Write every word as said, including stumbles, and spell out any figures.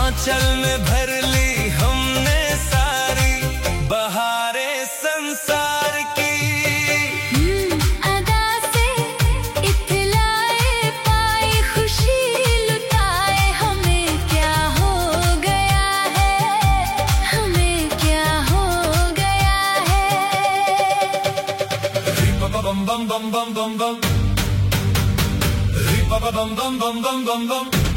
आंचल में भर ली हमने सारी बहारें संसार की। अदा से इतलाए पाई खुशी लुटाए, हमें क्या हो गया है, हमें क्या हो गया है। बम बम बम बम बम बम, बम बम बम बम बम बम।